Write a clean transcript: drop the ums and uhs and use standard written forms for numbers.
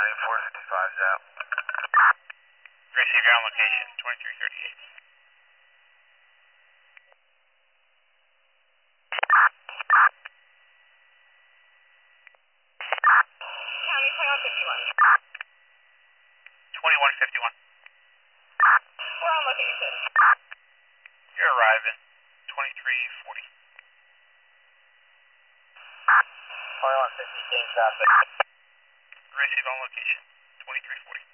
9455's out. Receive your on location, 2338. County 2151. 2151. We're on location. You're arriving, 2340. 2150, gain traffic. Receive on location, 2340.